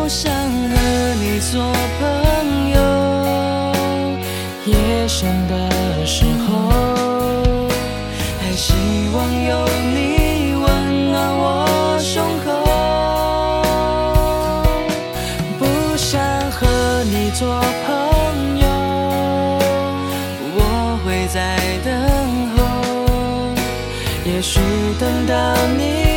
想和你做朋友，夜深的时候，还希望有你温暖我胸口。不想和你做朋友，我会在等候，也许等到你